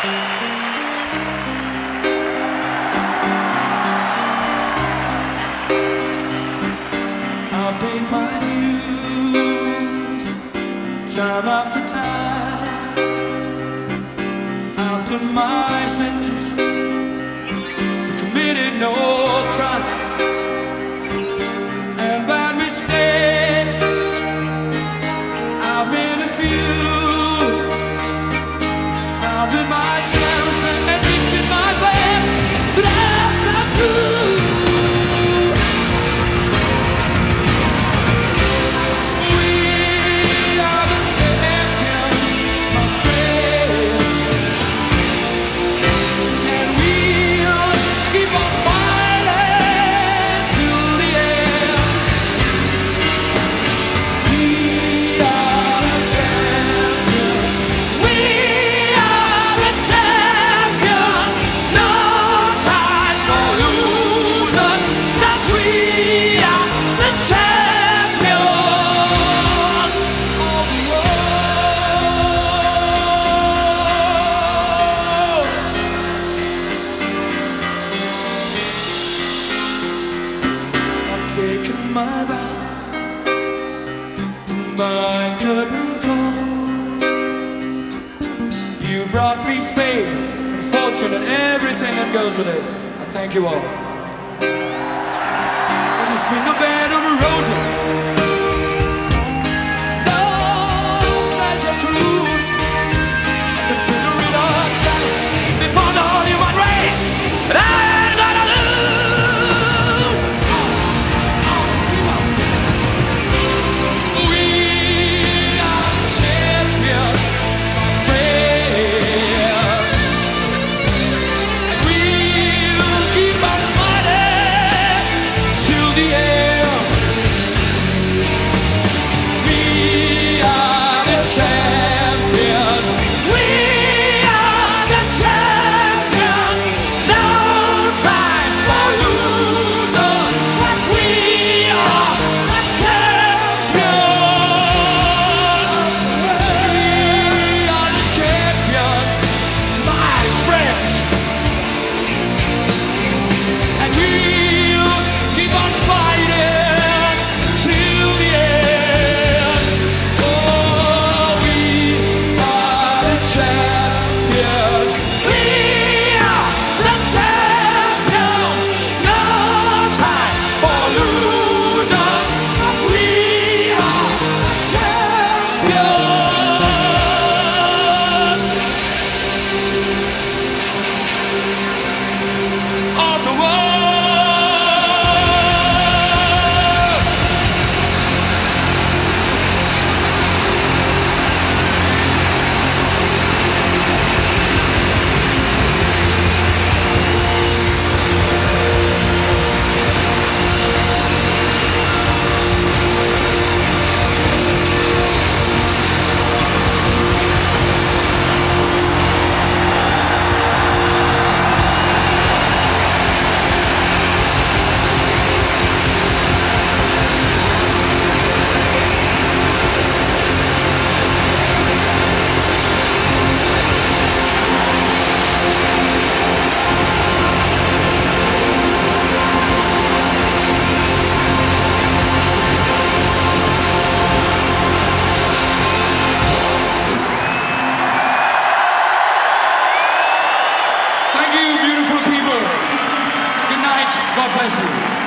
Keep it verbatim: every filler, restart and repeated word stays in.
I'll pay my dues time after time. After my sentence, committed no crime, and bad mistakes I've made a few. I've been my chance and admitted my past, but I've got through. Taken my vows, my curtain calls. You brought me fame and fortune and everything that goes with it. I thank you all. It's been a bed of roses, no pleasure cruise. I consider it a challenge before the Holy One race, but I ain't gonna lose. God bless you.